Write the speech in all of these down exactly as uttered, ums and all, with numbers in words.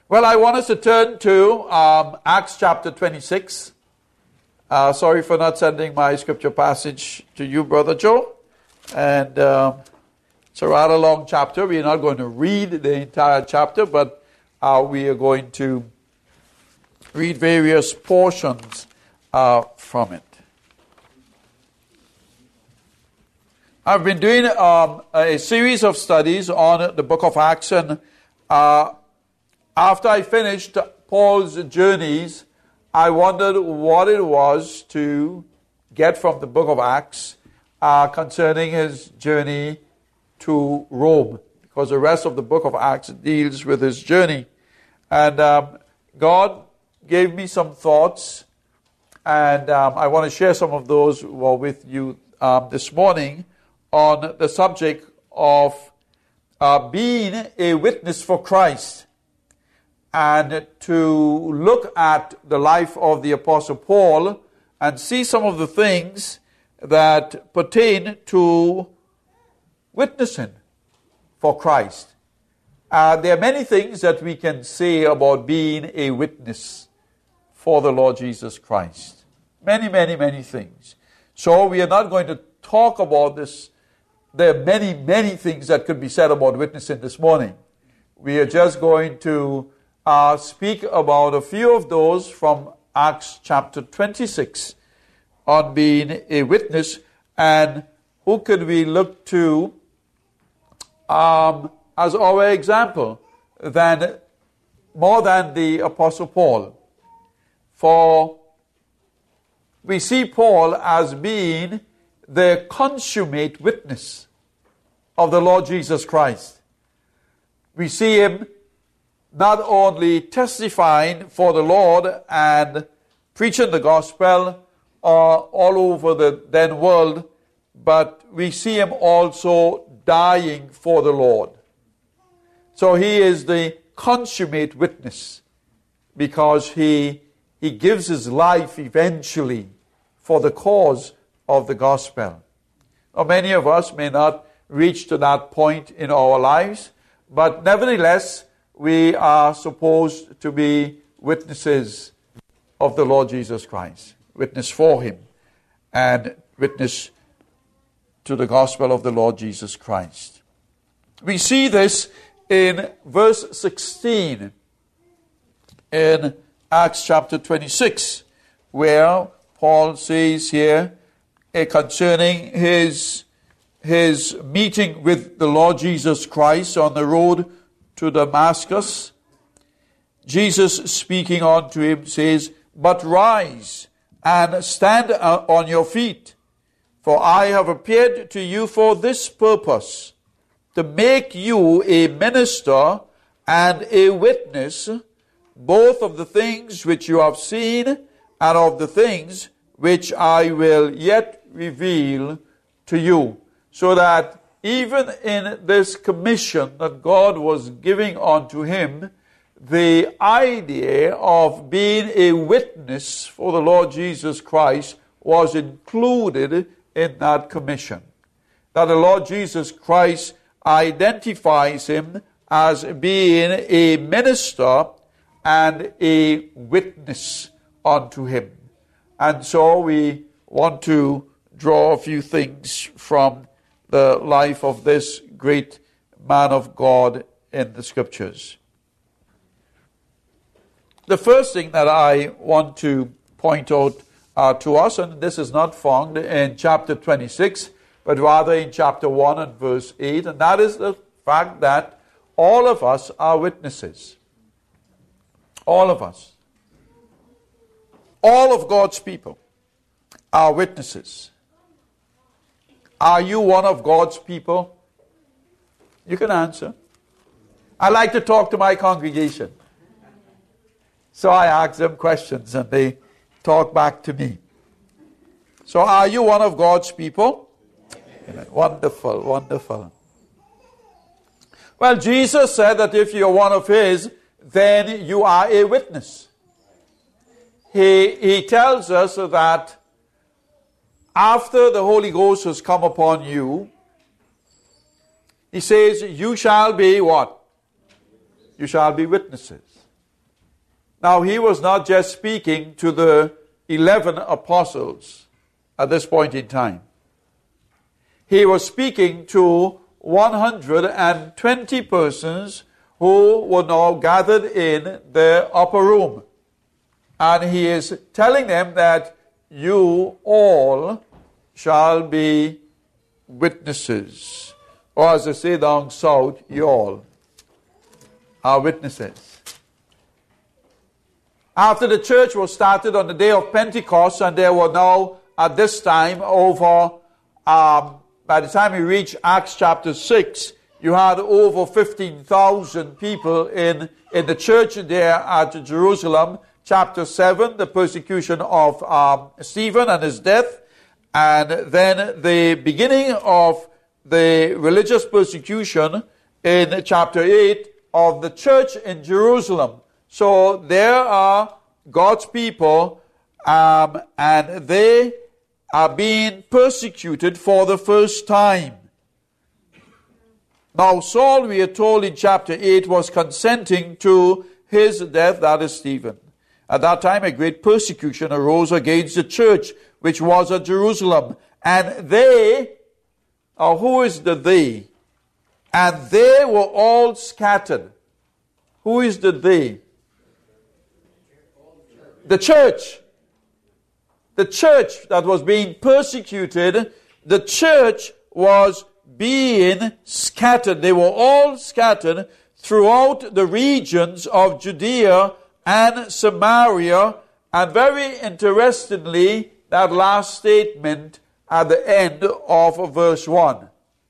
Well, I want us to turn to um, Acts chapter twenty-six. Uh, sorry for not sending my scripture passage to you, Brother Joe. And uh, it's a rather long chapter. We're not going to read the entire chapter, but uh, we are going to read various portions uh, from it. I've been doing um, a series of studies on the book of Acts, and uh, after I finished Paul's journeys, I wondered what it was to get from the book of Acts uh, concerning his journey to Rome, because the rest of the book of Acts deals with his journey. And um, God gave me some thoughts, and um, I want to share some of those well, with you um, this morning on the subject of uh, being a witness for Christ, and to look at the life of the Apostle Paul and see some of the things that pertain to witnessing for Christ. Uh, there are many things that we can say about being a witness for the Lord Jesus Christ. Many, many, many things. So we are not going to talk about this. There are many, many things that could be said about witnessing this morning. We are just going to uh, speak about a few of those from Acts chapter twenty-six on being a witness. And who could we look to um, as our example than more than the Apostle Paul? For we see Paul as being the consummate witness of the Lord Jesus Christ. We see him not only testifying for the Lord and preaching the gospel uh, all over the then world, but we see him also dying for the Lord. So he is the consummate witness because he, he gives his life eventually for the cause of the gospel. Now, many of us may not reach to that point in our lives, but nevertheless, we are supposed to be witnesses of the Lord Jesus Christ, witness for him, and witness to the gospel of the Lord Jesus Christ. We see this in verse sixteen in Acts chapter twenty-six, where Paul says here uh, concerning his, his meeting with the Lord Jesus Christ on the road to Damascus. Jesus speaking unto him says, "But rise and stand on your feet, for I have appeared to you for this purpose, to make you a minister and a witness, both of the things which you have seen and of the things which I will yet reveal to you." So that even in this commission that God was giving unto him, the idea of being a witness for the Lord Jesus Christ was included in that commission. That the Lord Jesus Christ identifies him as being a minister and a witness unto him. And so we want to draw a few things from the life of this great man of God in the scriptures. The first thing that I want to point out uh, to us, and this is not found in chapter twenty-six, but rather in chapter one and verse eight, and that is the fact that all of us are witnesses. All of us. All of God's people are witnesses. Are you one of God's people? You can answer. I like to talk to my congregation. So I ask them questions and they talk back to me. So are you one of God's people? Amen. Wonderful, wonderful. Well, Jesus said that if you're one of his, then you are a witness. He, he tells us that after the Holy Ghost has come upon you, he says, you shall be what? You shall be witnesses. Now, he was not just speaking to the eleven apostles at this point in time. He was speaking to one hundred twenty persons who were now gathered in the upper room. And he is telling them that you all shall be witnesses. Or as they say down south, you all are witnesses. After the church was started on the day of Pentecost, and there were now at this time over, um, by the time we reach Acts chapter six, you had over fifteen thousand people in, in the church there at Jerusalem. Chapter seven, the persecution of um, Stephen and his death. And then the beginning of the religious persecution in chapter eight of the church in Jerusalem. So there are God's people, um, and they are being persecuted for the first time. Now Saul, we are told in chapter eight, was consenting to his death, that is Stephen. At that time, a great persecution arose against the church, which was at Jerusalem. And they, or who is the they? And they were all scattered. Who is the they? The church. The church that was being persecuted, the church was being scattered. They were all scattered throughout the regions of Judea and Samaria. And very interestingly, that last statement at the end of verse one.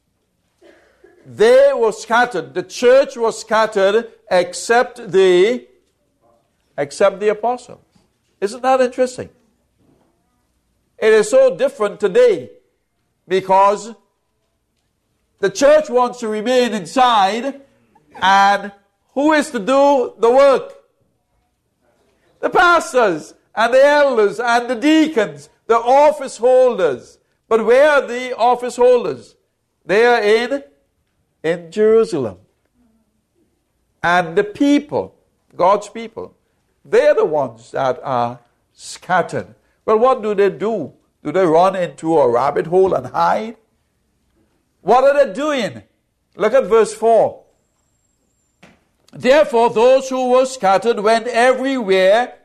They were scattered. The church was scattered except the, except the apostles. Isn't that interesting? It is so different today because the church wants to remain inside, and who is to do the work? The pastors and the elders and the deacons, the office holders. But where are the office holders? They are in, in Jerusalem. And the people, God's people, they're the ones that are scattered. Well, what do they do? Do they run into a rabbit hole and hide? What are they doing? Look at verse four. Therefore, those who were scattered went everywhere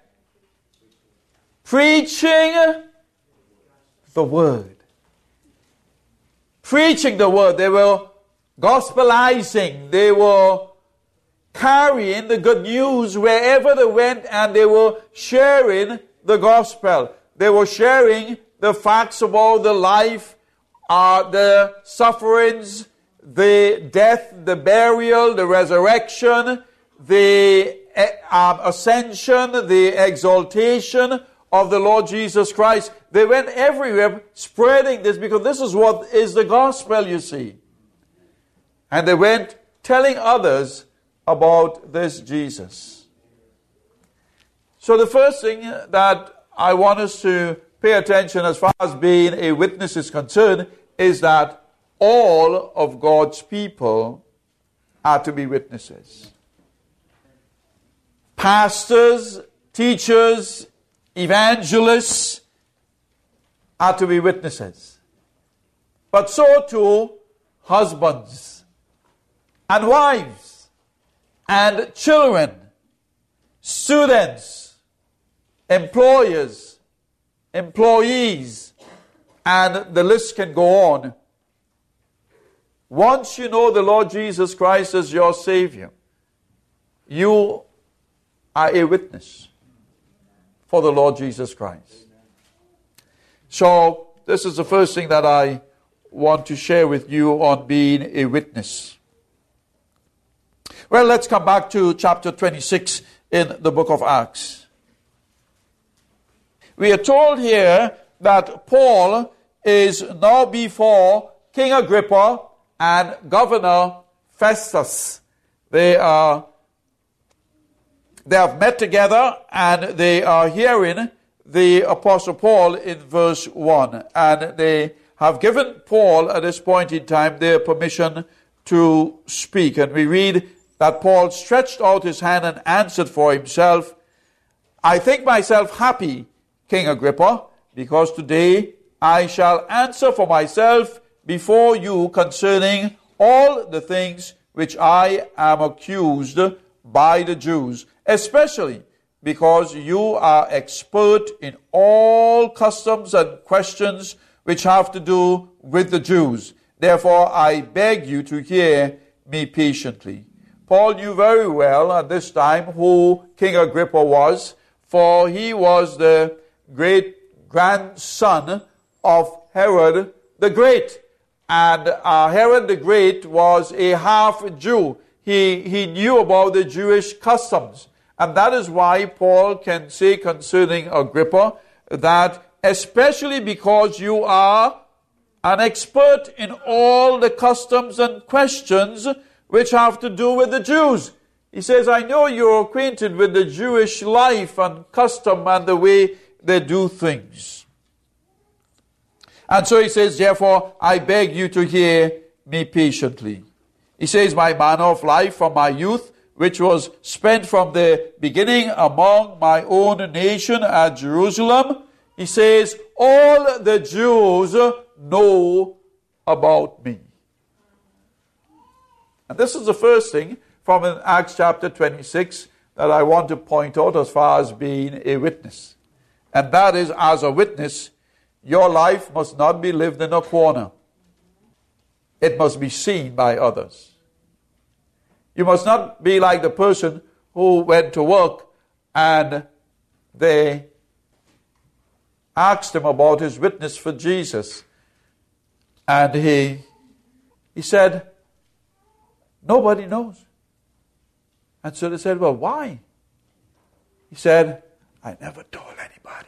preaching the word. Preaching the word. They were gospelizing. They were carrying the good news wherever they went, and they were sharing the gospel. They were sharing the facts about the life, uh, the sufferings, the death, the burial, the resurrection, the uh, ascension, the exaltation of the Lord Jesus Christ. They went everywhere spreading this, because this is what is the gospel, you see. And they went telling others about this Jesus. So the first thing that I want us to pay attention as far as being a witness is concerned is that all of God's people are to be witnesses. Pastors, teachers, evangelists are to be witnesses. But so too husbands and wives and children, students, employers, employees, and the list can go on. Once you know the Lord Jesus Christ as your Savior, you are a witness for the Lord Jesus Christ. So, this is the first thing that I want to share with you on being a witness. Well, let's come back to chapter twenty-six in the book of Acts. We are told here that Paul is now before King Agrippa and Governor Festus. They are they have met together, and they are hearing the Apostle Paul in verse one. And they have given Paul at this point in time their permission to speak. And we read that Paul stretched out his hand and answered for himself I think myself happy, King Agrippa, because today I shall answer for myself before you concerning all the things which I am accused by the Jews, especially because you are expert in all customs and questions which have to do with the Jews. Therefore, I beg you to hear me patiently. Paul knew very well at this time who King Agrippa was, for he was the great-grandson of Herod the Great. And uh, Herod the Great was a half-Jew. He, he knew about the Jewish customs. And that is why Paul can say concerning Agrippa that especially because you are an expert in all the customs and questions which have to do with the Jews. He says, I know you're acquainted with the Jewish life and custom and the way they do things. And so he says, therefore, I beg you to hear me patiently. He says, my manner of life from my youth, which was spent from the beginning among my own nation at Jerusalem, he says, all the Jews know about me. And this is the first thing from in Acts chapter twenty-six that I want to point out as far as being a witness. And that is, as a witness, your life must not be lived in a corner. It must be seen by others. You must not be like the person who went to work and they asked him about his witness for Jesus. And he, he said, nobody knows. And so they said, well, why? He said, I never told anybody.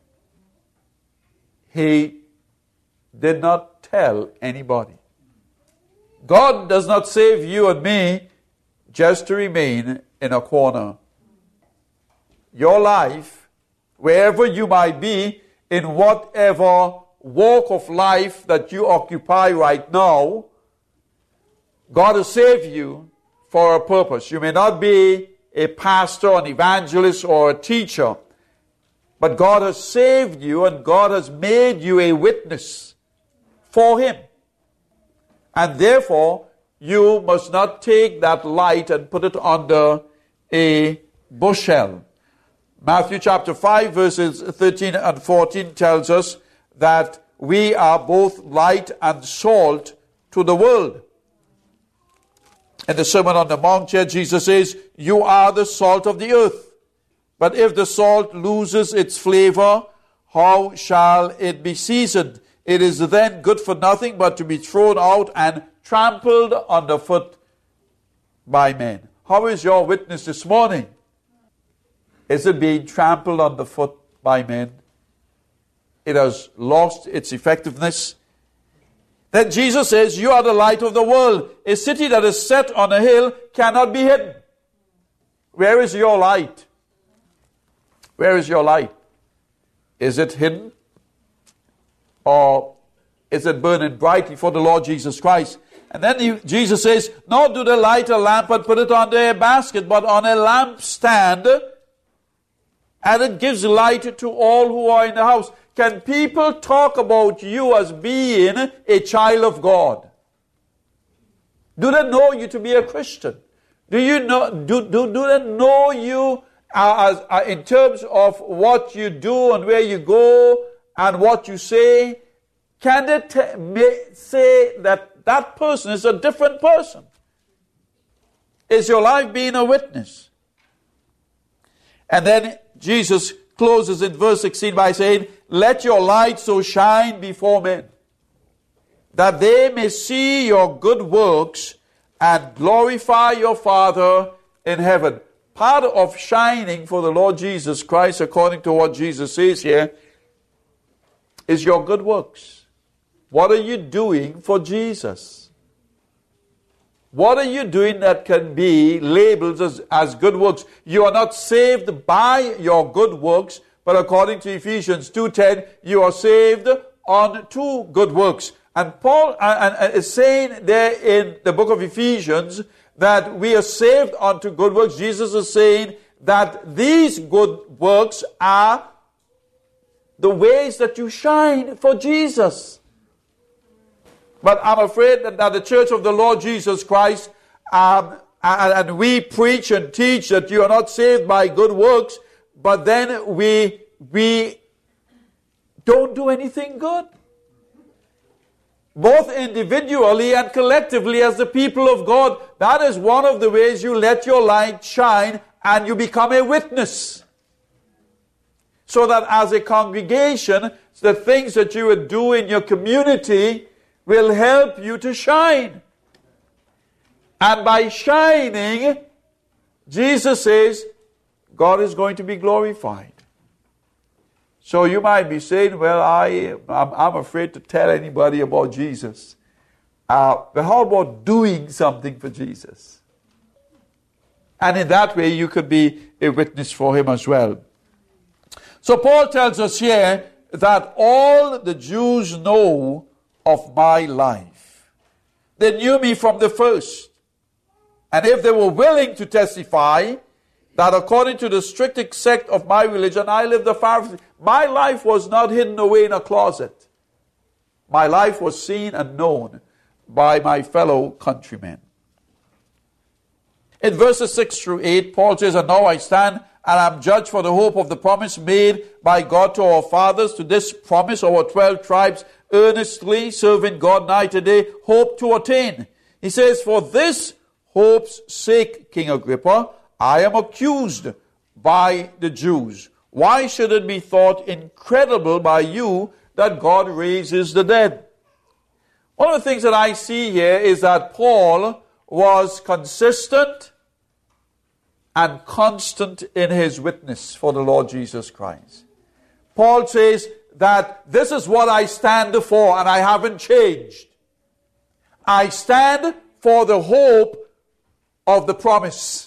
He did not tell anybody. God does not save you and me just to remain in a corner. Your life, wherever you might be, in whatever walk of life that you occupy right now, God has saved you for a purpose. You may not be a pastor, an evangelist, or a teacher, but God has saved you and God has made you a witness for Him. And therefore, you must not take that light and put it under a bushel. Matthew chapter five verses thirteen and fourteen tells us that we are both light and salt to the world. In the Sermon on the Mount here, Jesus says, you are the salt of the earth. But if the salt loses its flavor, how shall it be seasoned? It is then good for nothing but to be thrown out and trampled underfoot by men. How is your witness this morning? Is it being trampled underfoot by men? It has lost its effectiveness. Then Jesus says, you are the light of the world. A city that is set on a hill cannot be hidden. Where is your light? Where is your light? Is it hidden? Or is it burning brightly for the Lord Jesus Christ? And then he, Jesus says, nor do they light a lamp and put it under a basket, but on a lampstand, and it gives light to all who are in the house. Can people talk about you as being a child of God? Do they know you to be a Christian? Do you know? Do do, do they know you as, as in terms of what you do and where you go and what you say? Can they t- may say that that person is a different person? Is your life being a witness? And then Jesus closes in verse sixteen by saying, let your light so shine before men, that they may see your good works and glorify your Father in heaven. Part of shining for the Lord Jesus Christ, according to what Jesus says here, is your good works. What are you doing for Jesus? What are you doing that can be labeled as, as good works? You are not saved by your good works, but according to Ephesians two ten, you are saved unto good works. And Paul uh, uh, is saying there in the book of Ephesians that we are saved unto good works. Jesus is saying that these good works are the ways that you shine for Jesus. But I'm afraid that, that the Church of the Lord Jesus Christ, um, and, and we preach and teach that you are not saved by good works, but then we we don't do anything good. Both individually and collectively as the people of God. That is one of the ways you let your light shine and you become a witness. So that as a congregation, the things that you would do in your community will help you to shine. And by shining, Jesus says, God is going to be glorified. So you might be saying, well, I, I'm, I'm afraid to tell anybody about Jesus. Uh, but how about doing something for Jesus? And in that way, you could be a witness for him as well. So Paul tells us here that all the Jews know of my life. They knew me from the first. And if they were willing to testify that according to the strict sect of my religion, I lived the Pharisee. My life was not hidden away in a closet. My life was seen and known by my fellow countrymen. In verses six through eight, Paul says, and now I stand and am judged for the hope of the promise made by God to our fathers. To this promise our twelve tribes earnestly serving God night and day hope to attain. He says, for this hope's sake, King Agrippa, I am accused by the Jews. Why should it be thought incredible by you that God raises the dead? One of the things that I see here is that Paul was consistent and constant in his witness for the Lord Jesus Christ. Paul says that this is what I stand for and I haven't changed. I stand for the hope of the promise.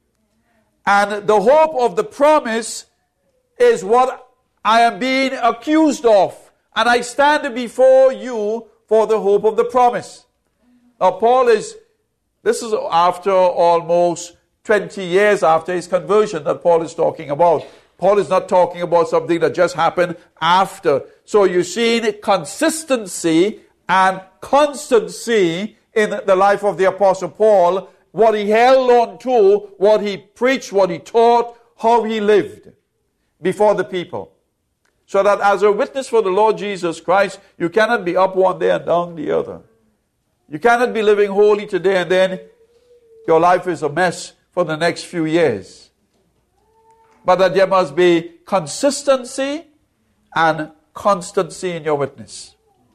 And the hope of the promise is what I am being accused of. And I stand before you for the hope of the promise. Now Paul is, this is after almost twenty years after his conversion that Paul is talking about. Paul is not talking about something that just happened after. So you see consistency and constancy in the life of the Apostle Paul, what he held on to, what he preached, what he taught, how he lived before the people. So that as a witness for the Lord Jesus Christ, you cannot be up one day and down the other. You cannot be living holy today and then your life is a mess for the next few years. But that there must be consistency and constancy in your witness.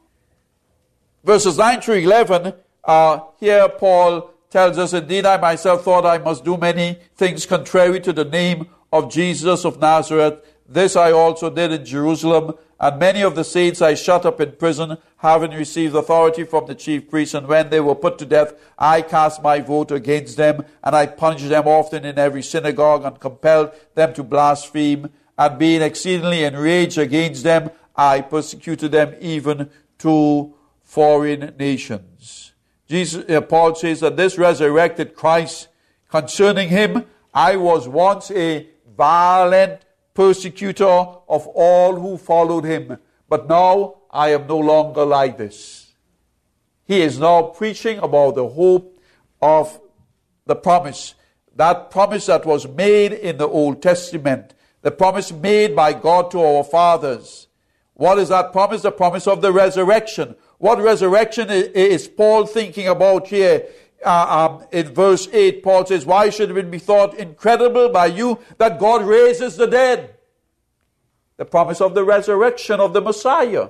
Verses nine through eleven, uh, here Paul tells us, indeed I myself thought I must do many things contrary to the name of Jesus of Nazareth. This I also did in Jerusalem, and many of the saints I shut up in prison, having received authority from the chief priests. And when they were put to death, I cast my vote against them, and I punished them often in every synagogue, and compelled them to blaspheme. And being exceedingly enraged against them, I persecuted them even to foreign nations. Jesus, uh, Paul says that this resurrected Christ, concerning him, I was once a violent persecutor of all who followed him, but now I am no longer like this. He is now preaching about the hope of the promise, that promise that was made in the Old Testament, the promise made by God to our fathers. What is that promise? The promise of the resurrection. What resurrection is Paul thinking about here? Uh, um, in verse eight, Paul says, why should it be thought incredible by you that God raises the dead? The promise of the resurrection of the Messiah.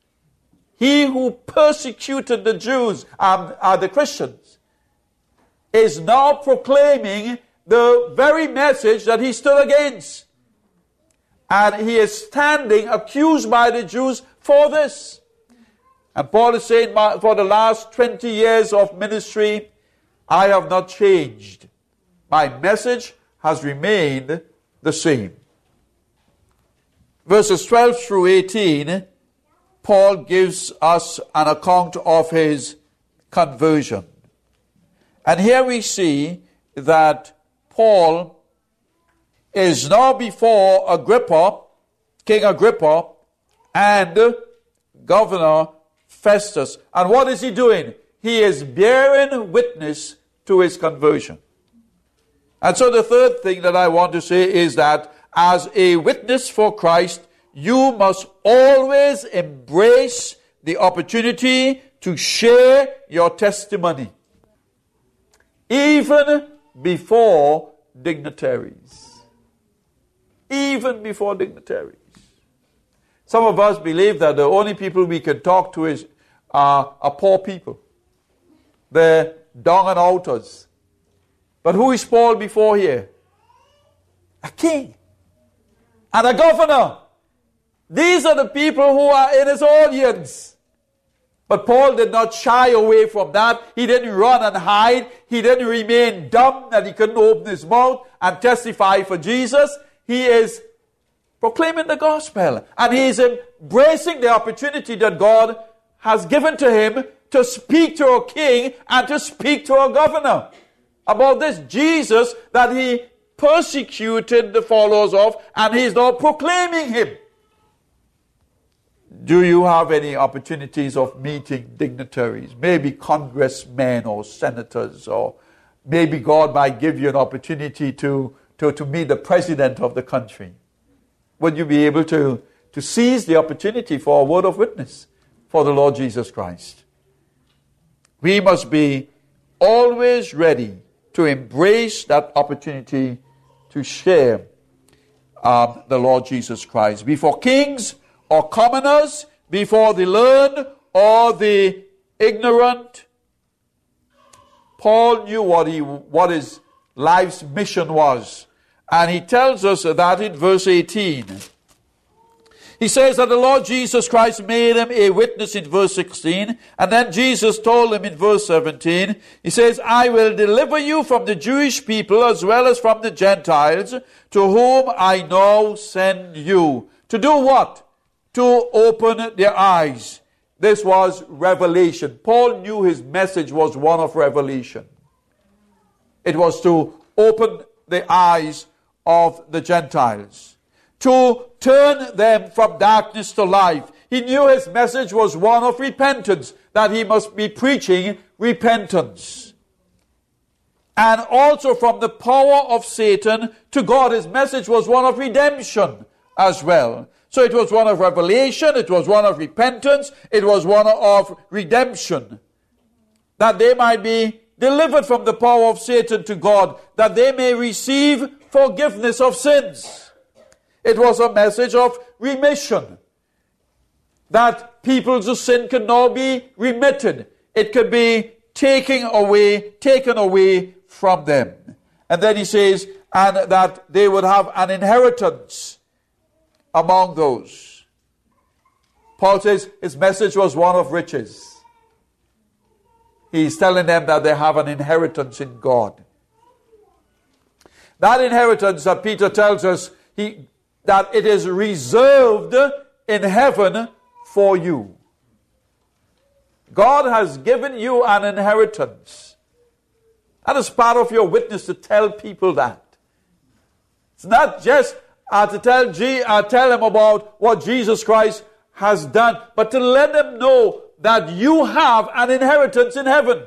He who persecuted the Jews, um, uh, the Christians, is now proclaiming the very message that he stood against. And he is standing accused by the Jews for this. And Paul is saying, for the last twenty years of ministry, I have not changed. My message has remained the same. Verses twelve through eighteen, Paul gives us an account of his conversion. And here we see that Paul is now before Agrippa, King Agrippa, and Governor Festus. And what is he doing? He is bearing witness to his conversion. And so the third thing that I want to say is that as a witness for Christ, you must always embrace the opportunity to share your testimony, even before dignitaries. Even before dignitaries. Some of us believe that the only people we can talk to is uh, are poor people. They're down and outers. But who is Paul before here? A king and a governor. These are the people who are in his audience. But Paul did not shy away from that. He didn't run and hide. He didn't remain dumb that he couldn't open his mouth and testify for Jesus. He is proclaiming the gospel. And he is embracing the opportunity that God has given to him to speak to a king and to speak to a governor about this Jesus that he persecuted the followers of, and he is now proclaiming him. Do you have any opportunities of meeting dignitaries? Maybe congressmen or senators, or maybe God might give you an opportunity to, to, to meet the president of the country. Would you be able to, to seize the opportunity for a word of witness for the Lord Jesus Christ? We must be always ready to embrace that opportunity to share um, the Lord Jesus Christ. Before kings or commoners, before the learned or the ignorant, Paul knew what he what his life's mission was. And he tells us that in verse eighteen. He says that the Lord Jesus Christ made him a witness in verse sixteen. And then Jesus told him in verse seventeen, he says, I will deliver you from the Jewish people as well as from the Gentiles, to whom I now send you. To do what? To open their eyes. This was revelation. Paul knew his message was one of revelation. It was to open the eyes of the Gentiles, to turn them from darkness to life. He knew his message was one of repentance, that he must be preaching repentance. And also from the power of Satan to God. His message was one of redemption as well. So it was one of revelation, it was one of repentance, it was one of redemption. That they might be delivered from the power of Satan to God, that they may receive forgiveness of sins. It was a message of remission, that people's sin could now be remitted. It could be taken away, taken away from them. And then he says, and that they would have an inheritance among those. Paul says his message was one of riches. He's telling them that they have an inheritance in God. That inheritance that Peter tells us, he, that it is reserved in heaven for you. God has given you an inheritance. That is part of your witness, to tell people that. It's not just uh, to tell, G, uh, tell them about what Jesus Christ has done, but to let them know that you have an inheritance in heaven.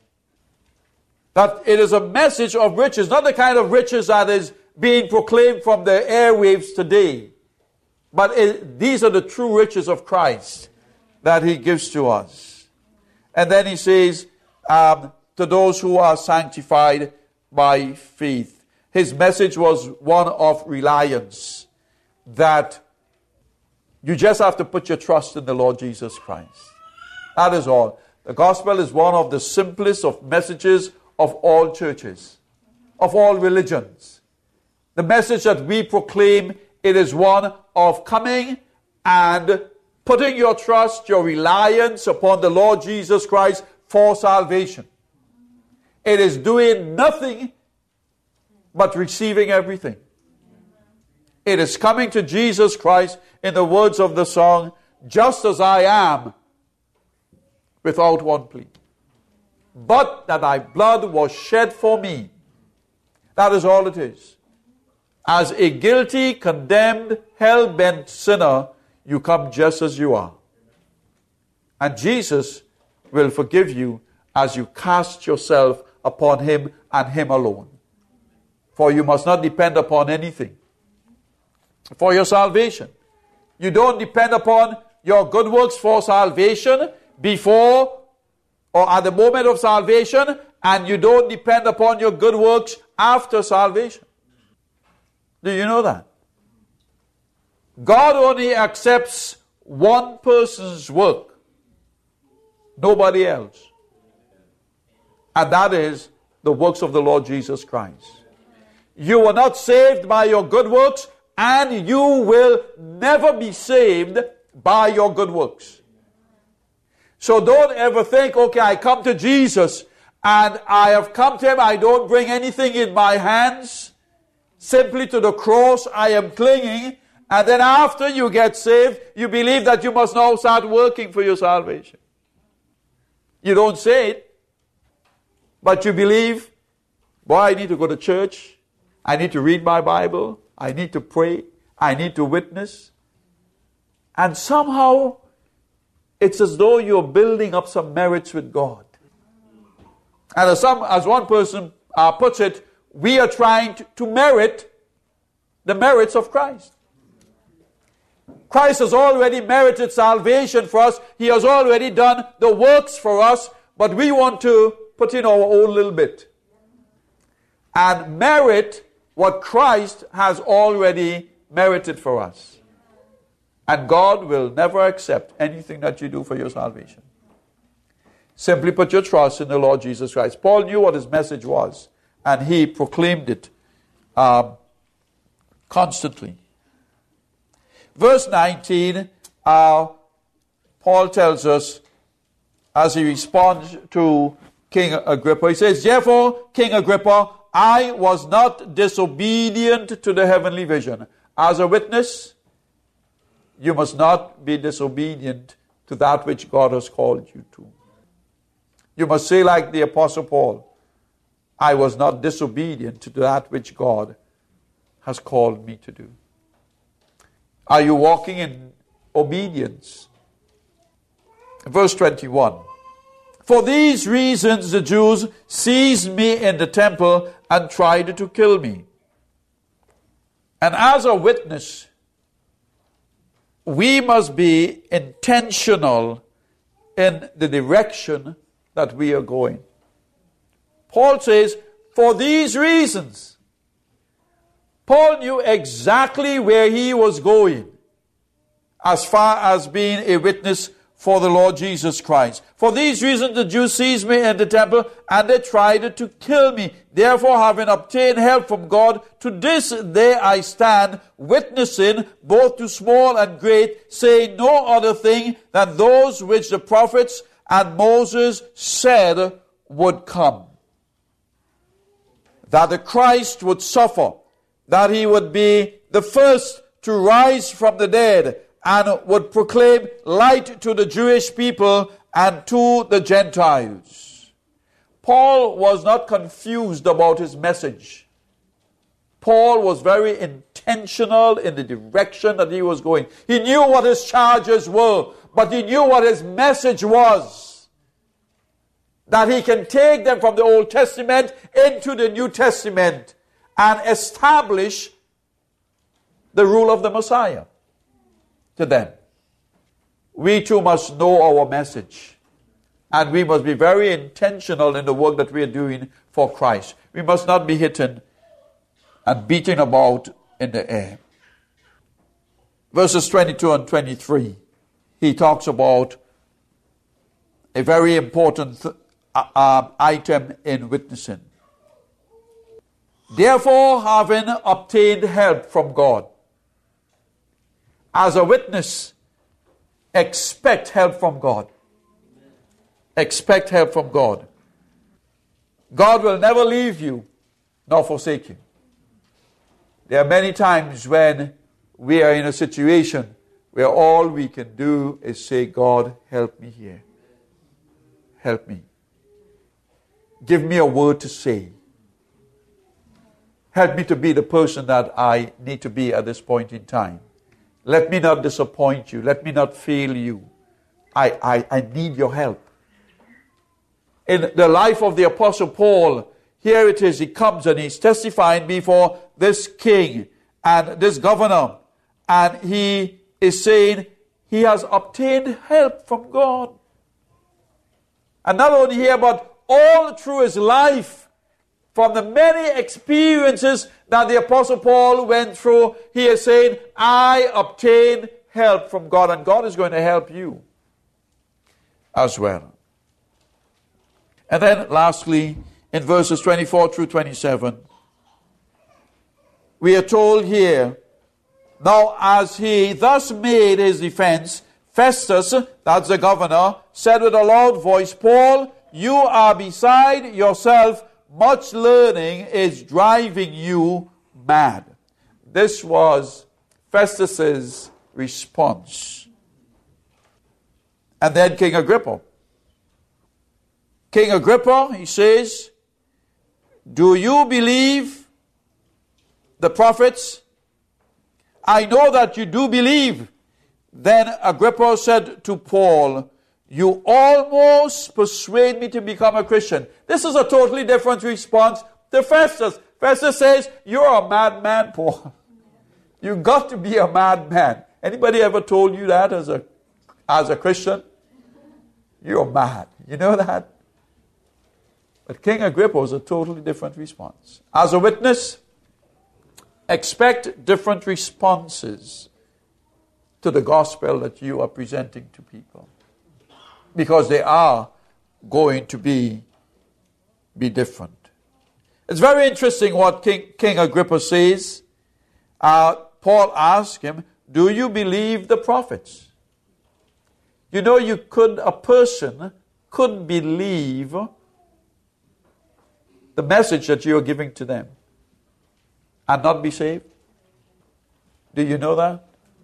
That it is a message of riches, not the kind of riches that is being proclaimed from the airwaves today. But it, these are the true riches of Christ that he gives to us. And then he says, um, to those who are sanctified by faith. His message was one of reliance, that you just have to put your trust in the Lord Jesus Christ. That is all. The gospel is one of the simplest of messages of all churches, of all religions. The message that we proclaim, it is one of coming and putting your trust, your reliance upon the Lord Jesus Christ for salvation. It is doing nothing but receiving everything. It is coming to Jesus Christ, in the words of the song, just as I am, without one plea. But that thy blood was shed for me. That is all it is. As a guilty, condemned, hell-bent sinner, you come just as you are. And Jesus will forgive you as you cast yourself upon him and him alone. For you must not depend upon anything for your salvation. You don't depend upon your good works for salvation before or at the moment of salvation, and you don't depend upon your good works after salvation. Do you know that? God only accepts one person's work, nobody else. And that is the works of the Lord Jesus Christ. You were not saved by your good works, and you will never be saved by your good works. So don't ever think, okay, I come to Jesus, and I have come to him, I don't bring anything in my hands. Simply to the cross I am clinging, and then after you get saved, you believe that you must now start working for your salvation. You don't say it, but you believe, boy, I need to go to church, I need to read my Bible, I need to pray, I need to witness. And somehow, it's as though you're building up some merits with God. And as, some, as one person uh, puts it, we are trying to, to merit the merits of Christ. Christ has already merited salvation for us. He has already done the works for us, but we want to put in our own little bit and merit what Christ has already merited for us. And God will never accept anything that you do for your salvation. Simply put your trust in the Lord Jesus Christ. Paul knew what his message was, and he proclaimed it um, constantly. Verse nineteen, uh, Paul tells us, as he responds to King Agrippa, he says, "Therefore, King Agrippa, I was not disobedient to the heavenly vision." As a witness, you must not be disobedient to that which God has called you to. You must say like the Apostle Paul, "I was not disobedient to that which God has called me to do." Are you walking in obedience? Verse twenty-one. "For these reasons the Jews seized me in the temple and tried to kill me." And as a witness, we must be intentional in the direction that we are going. Paul says, for these reasons. Paul knew exactly where he was going as far as being a witness for the Lord Jesus Christ. "For these reasons the Jews seized me in the temple, and they tried to kill me. Therefore, having obtained help from God, to this day I stand, witnessing both to small and great, saying no other thing than those which the prophets and Moses said would come. That the Christ would suffer, that he would be the first to rise from the dead, and would proclaim light to the Jewish people and to the Gentiles." Paul was not confused about his message. Paul was very intentional in the direction that he was going. He knew what his charges were, but he knew what his message was. That he can take them from the Old Testament into the New Testament and establish the rule of the Messiah to them. We too must know our message, and we must be very intentional in the work that we are doing for Christ. We must not be hitting and beating about in the air. Verses twenty-two and twenty-three, he talks about a very important th- uh, item in witnessing. "Therefore, having obtained help from God." As a witness, expect help from God. Expect help from God. God will never leave you nor forsake you. There are many times when we are in a situation where all we can do is say, "God, help me here. Help me. Give me a word to say. Help me to be the person that I need to be at this point in time. Let me not disappoint you. Let me not fail you. I, I, I need your help. In the life of the Apostle Paul, here it is, he comes and he's testifying before this king and this governor. And he is saying he has obtained help from God. And not only here, but all through his life, from the many experiences that the Apostle Paul went through, he is saying, I obtained help from God, and God is going to help you as well. And then lastly, in verses twenty-four through twenty-seven, we are told here, now as he thus made his defense, Festus, that's the governor, said with a loud voice, Paul, you are beside yourself. Much learning is driving you mad. This was Festus's response. And then King Agrippa. King Agrippa, he says, do you believe the prophets? I know that you do believe. Then Agrippa said to Paul, you almost persuade me to become a Christian. This is a totally different response to Festus. Festus says, you're a madman, Paul. You've got to be a madman. Anybody ever told you that as a, as a Christian? You're mad. You know that? But King Agrippa was a totally different response. As a witness, expect different responses to the gospel that you are presenting to people. Because they are going to be, be different. It's very interesting what King, King Agrippa says. Uh, Paul asked him, do you believe the prophets? You know, you could, a person could believe the message that you are giving to them and not be saved. Do you know that?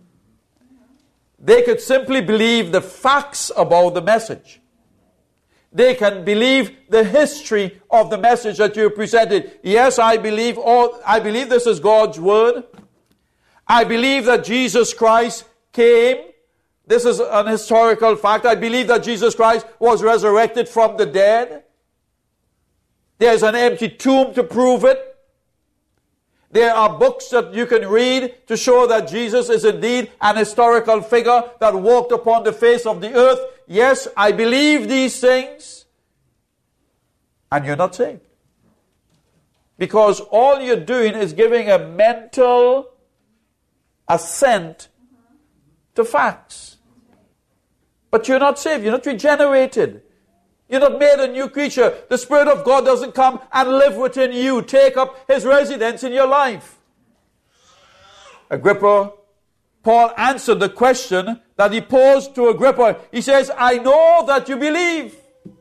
They could simply believe the facts about the message. They can believe the history of the message that you presented. Yes, I believe all, I believe this is God's word. I believe that Jesus Christ came. This is an historical fact. I believe that Jesus Christ was resurrected from the dead. There's an empty tomb to prove it. There are books that you can read to show that Jesus is indeed an historical figure that walked upon the face of the earth. Yes, I believe these things. And you're not saved. Because all you're doing is giving a mental assent to facts. But you're not saved. You're not regenerated. You're not made a new creature. The Spirit of God doesn't come and live within you, take up His residence in your life. Agrippa, Paul answered the question that he posed to Agrippa. He says, I know that you believe.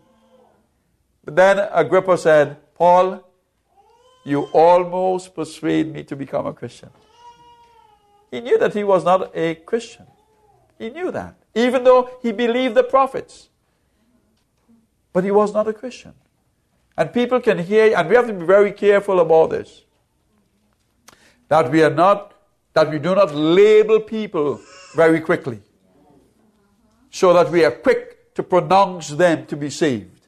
But then Agrippa said, Paul, you almost persuade me to become a Christian. He knew that he was not a Christian. He knew that. Even though he believed the prophets. But he was not a Christian. And people can hear, and we have to be very careful about this. That we are not, that we do not label people very quickly. So that we are quick to pronounce them to be saved.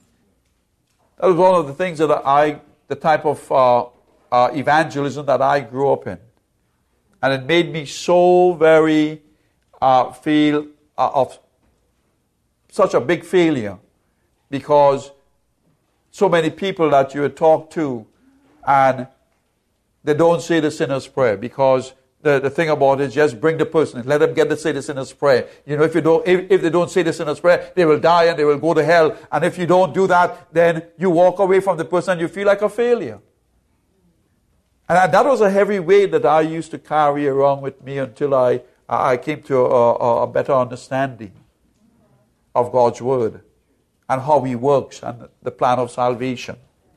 That was one of the things that I, the type of uh, uh, evangelism that I grew up in. And it made me so very uh, feel uh, of such a big failure. Because so many people that you talk to, and they don't say the sinner's prayer. Because the, the thing about it is just bring the person, let them get to say the sinner's prayer. You know, if you don't, if, if they don't say the sinner's prayer, they will die and they will go to hell. And if you don't do that, then you walk away from the person and you feel like a failure. And that was a heavy weight that I used to carry around with me until I, I came to a, a better understanding of God's Word. And how He works and the plan of salvation.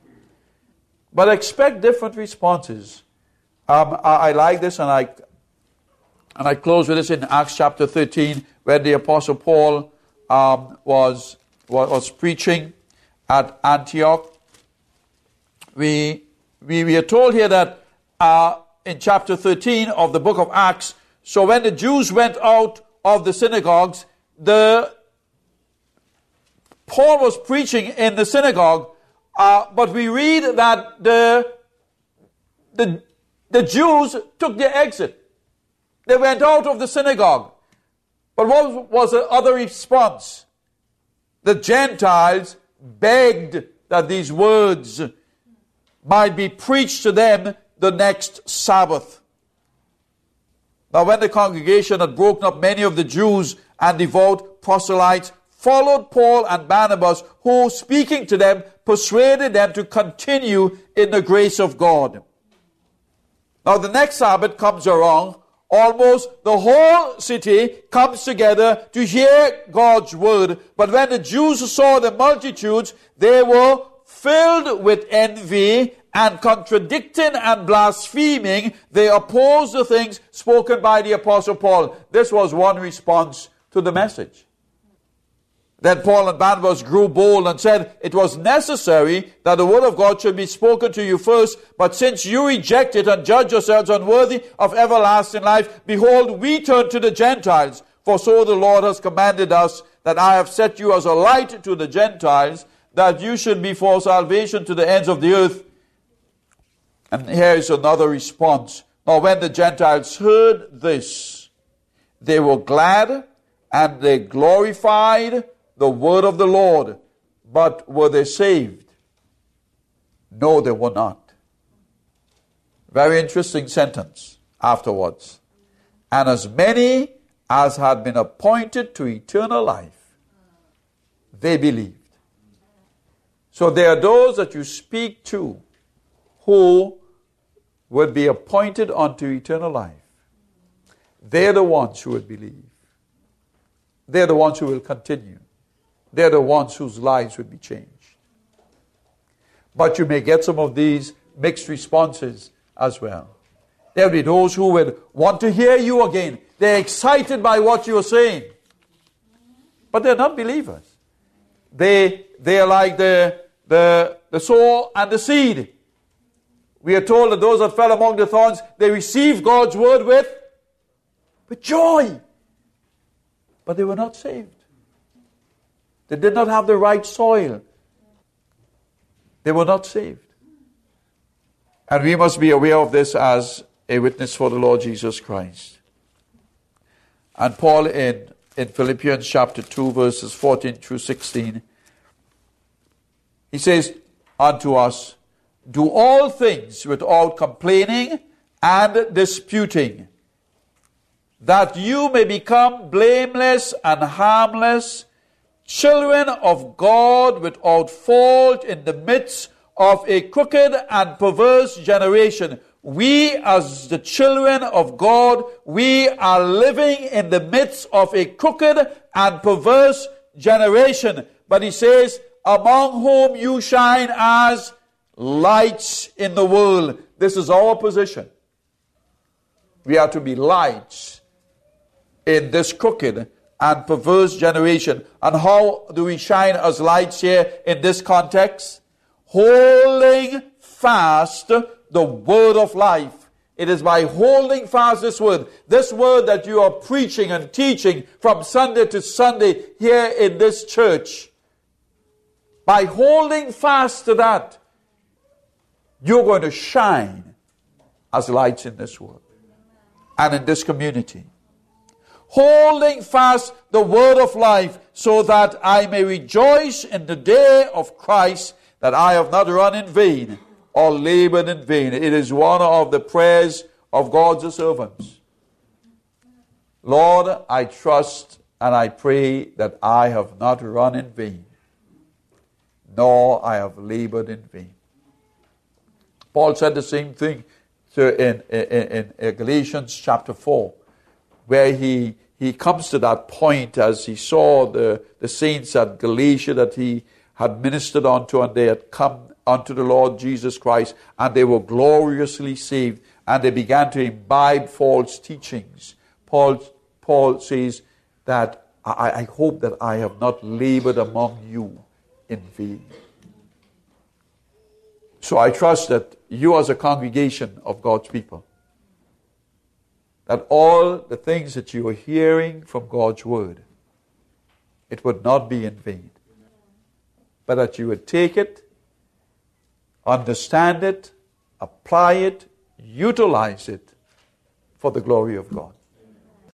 But expect different responses. Um, I, I like this, and I and I close with this in Acts chapter thirteen, where the Apostle Paul um, was, was was preaching at Antioch. We we, we are told here that uh, in chapter thirteen of the book of Acts, so when the Jews went out of the synagogues, the Paul was preaching in the synagogue, uh, but we read that the, the, the Jews took their exit. They went out of the synagogue. But what was the other response? The Gentiles begged that these words might be preached to them the next Sabbath. Now when the congregation had broken up, many of the Jews and devout proselytes followed Paul and Barnabas, who, speaking to them, persuaded them to continue in the grace of God. Now the next Sabbath comes around. Almost the whole city comes together to hear God's word. But when the Jews saw the multitudes, they were filled with envy, and contradicting and blaspheming, they opposed the things spoken by the Apostle Paul. This was one response to the message. Then Paul and Barnabas grew bold and said, it was necessary that the word of God should be spoken to you first, but since you reject it and judge yourselves unworthy of everlasting life, behold, we turn to the Gentiles. For so the Lord has commanded us, that I have set you as a light to the Gentiles, that you should be for salvation to the ends of the earth. And here is another response. Now when the Gentiles heard this, they were glad, and they glorified the word of the Lord. But were they saved? No, they were not. Very interesting sentence afterwards. And as many as had been appointed to eternal life, they believed. So there are those that you speak to who would be appointed unto eternal life. They're the ones who will believe. They're the ones who will continue. They're the ones whose lives would be changed. But you may get some of these mixed responses as well. There will be those who would want to hear you again. They're excited by what you're saying. But they're not believers. They, they are like the, the, the sower and the seed. We are told that those that fell among the thorns, they received God's word with, with joy. But they were not saved. They did not have the right soil. They were not saved. And we must be aware of this as a witness for the Lord Jesus Christ. And Paul in, in Philippians chapter two, verses fourteen through sixteen, he says unto us, do all things without complaining and disputing, that you may become blameless and harmless, children of God without fault in the midst of a crooked and perverse generation. We as the children of God, we are living in the midst of a crooked and perverse generation. But he says, among whom you shine as lights in the world. This is our position. We are to be lights in this crooked and perverse generation. And how do we shine as lights here in this context? Holding fast the word of life. It is by holding fast this word, this word that you are preaching and teaching from Sunday to Sunday here in this church. By holding fast to that, you're going to shine as lights in this world and in this community. Holding fast the word of life, so that I may rejoice in the day of Christ, that I have not run in vain or labored in vain. It is one of the prayers of God's servants. Lord, I trust and I pray that I have not run in vain, nor I have labored in vain. Paul said the same thing to in, in, in Galatians chapter four, where he, he comes to that point as he saw the, the saints at Galatia that he had ministered unto, and they had come unto the Lord Jesus Christ, and they were gloriously saved, and they began to imbibe false teachings. Paul, Paul says that, I, I hope that I have not labored among you in vain. So I trust that you as a congregation of God's people, that all the things that you are hearing from God's word, it would not be in vain, but that you would take it, understand it, apply it, utilize it for the glory of God.